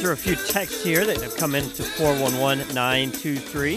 through a few texts here that have come in to 411-923.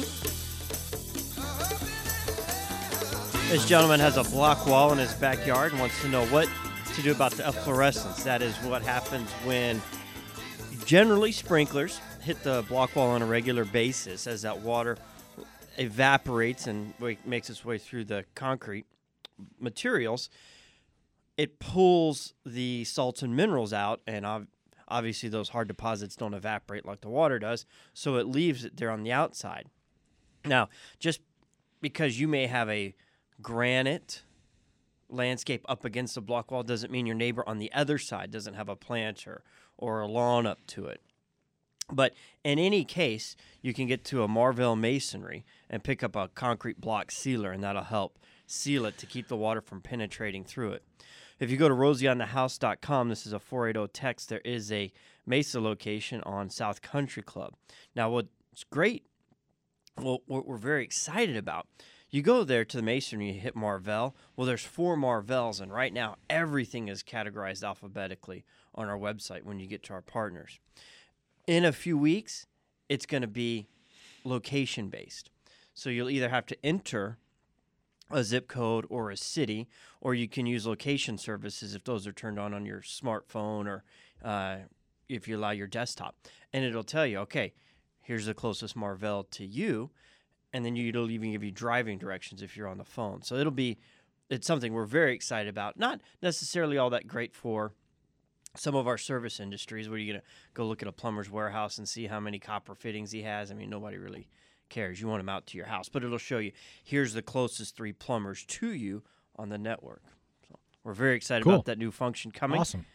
This gentleman has a block wall in his backyard and wants to know what to do about the efflorescence. That is what happens when generally sprinklers hit the block wall on a regular basis as that water evaporates and makes its way through the concrete materials. It pulls the salts and minerals out, and obviously those hard deposits don't evaporate like the water does, so it leaves it there on the outside. Now, just because you may have a granite landscape up against the block wall doesn't mean your neighbor on the other side doesn't have a planter or a lawn up to it. But in any case, you can get to a Marvell Masonry and pick up a concrete block sealer, and that'll help seal it to keep the water from penetrating through it. If you go to rosieonthehouse.com, this is a 480 text, there is a Mesa location on South Country Club. Now, what's great, what we're very excited about, you go there to the Masonry, you hit Marvell. Well, there's 4 Marvells, and right now everything is categorized alphabetically on our website when you get to our partners. In a few weeks, it's going to be location-based. So you'll either have to enter a zip code or a city, or you can use location services if those are turned on your smartphone or if you allow your desktop. And it'll tell you, okay, here's the closest Marvell to you, and then it'll even give you driving directions if you're on the phone. So it's something we're very excited about. Not necessarily all that great for some of our service industries where you're going to go look at a plumber's warehouse and see how many copper fittings he has. I mean, nobody really cares. You want them out to your house. But it'll show you, here's the closest 3 plumbers to you on the network. So we're very excited about that new function coming. Awesome.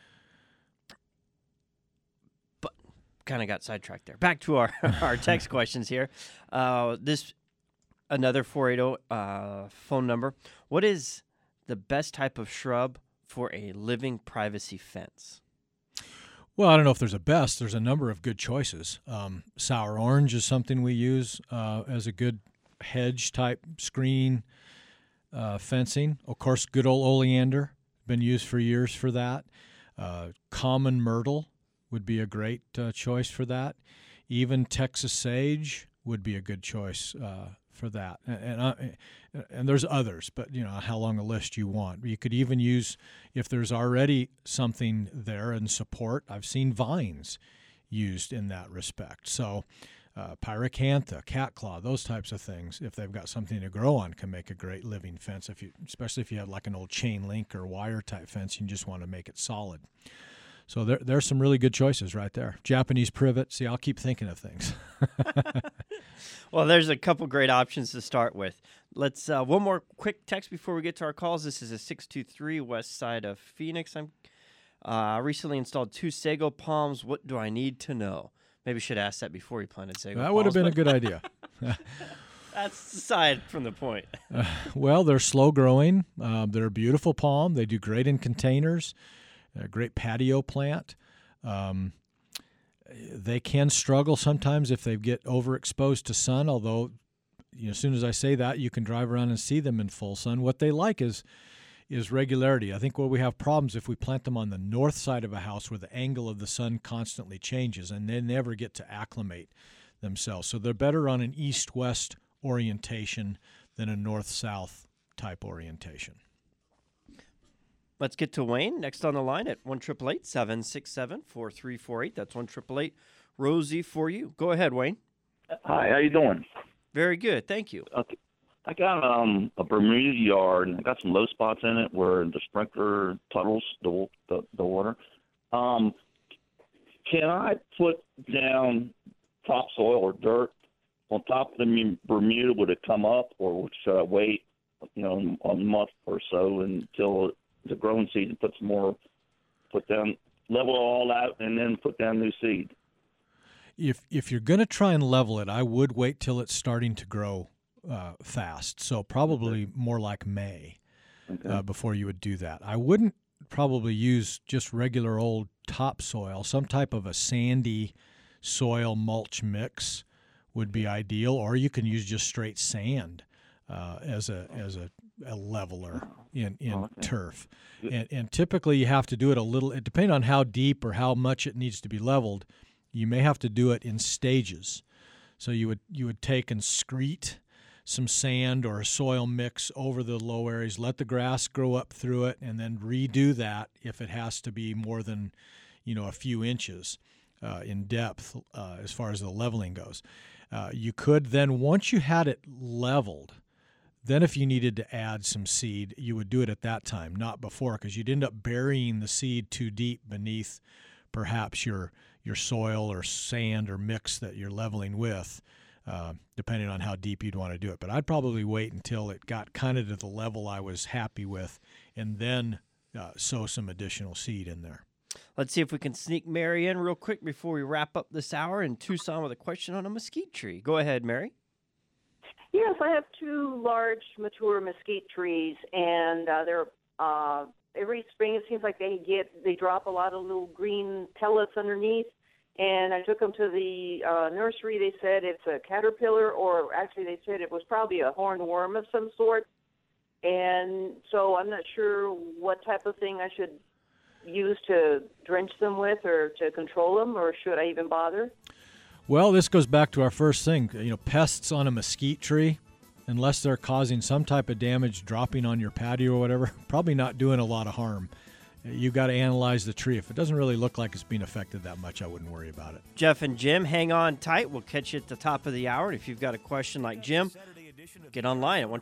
But kind of got sidetracked there. Back to our text questions here. Another 480 phone number. What is the best type of shrub for a living privacy fence? Well, I don't know if there's a best. There's a number of good choices. Sour orange is something we use as a good hedge-type screen fencing. Of course, good old oleander, been used for years for that. Common myrtle would be a great choice for that. Even Texas sage would be a good choice for that. And there's others, but how long a list you want. You could even use, if there's already something there in support, I've seen vines used in that respect. So pyracantha, catclaw, those types of things, if they've got something to grow on, can make a great living fence. Especially if you have like an old chain link or wire type fence, you just want to make it solid. So there's some really good choices right there. Japanese privet. See, I'll keep thinking of things. Well, there's a couple great options to start with. Let's one more quick text before we get to our calls. This is a 623 west side of Phoenix. I recently installed 2 sago palms. What do I need to know? Maybe should ask that before you planted sago palms. That would have been a good idea. That's aside from the point. Well, they're slow growing. They're a beautiful palm. They do great in containers. A great patio plant. They can struggle sometimes if they get overexposed to sun, although as soon as I say that, you can drive around and see them in full sun. What they like is regularity. I think where we have problems if we plant them on the north side of a house where the angle of the sun constantly changes and they never get to acclimate themselves. So they're better on an east-west orientation than a north-south type orientation. Let's get to Wayne next on the line at 1-888-767-4348. That's 1-888-ROSIE for you. Go ahead, Wayne. Hi, how you doing? Very good, thank you. Okay. I got a Bermuda yard, and I got some low spots in it where the sprinkler tunnels the water. Can I put down topsoil or dirt on top of the Bermuda? Would it come up, or should I wait, a month or so until the growing season, level it all out, and then put down new seed? If you're going to try and level it, I would wait till it's starting to grow fast. So probably more like May before you would do that. I wouldn't probably use just regular old topsoil. Some type of a sandy soil mulch mix would be ideal, or you can use just straight sand as a leveler in turf. And typically you have to do it depending on how deep or how much it needs to be leveled, you may have to do it in stages. So you would take and screet some sand or a soil mix over the low areas, let the grass grow up through it, and then redo that if it has to be more than, a few inches in depth as far as the leveling goes. You could then, once you had it leveled, then if you needed to add some seed, you would do it at that time, not before, because you'd end up burying the seed too deep beneath perhaps your soil or sand or mix that you're leveling with, depending on how deep you'd want to do it. But I'd probably wait until it got kind of to the level I was happy with, and then sow some additional seed in there. Let's see if we can sneak Mary in real quick before we wrap up this hour in Tucson with a question on a mesquite tree. Go ahead, Mary. Yes, I have 2 large mature mesquite trees, and they're every spring it seems like they drop a lot of little green pellets underneath. And I took them to the nursery. They said it's a caterpillar, or actually they said it was probably a hornworm of some sort. And so I'm not sure what type of thing I should use to drench them with or to control them, or should I even bother? Well, this goes back to our first thing. Pests on a mesquite tree, unless they're causing some type of damage, dropping on your patio or whatever, probably not doing a lot of harm. You've got to analyze the tree. If it doesn't really look like it's being affected that much, I wouldn't worry about it. Jeff and Jim, hang on tight. We'll catch you at the top of the hour. And if you've got a question like Jim, get online at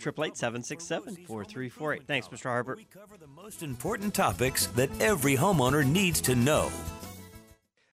1-888-767-4348. Thanks, Mr. Harbert. We cover the most important topics that every homeowner needs to know.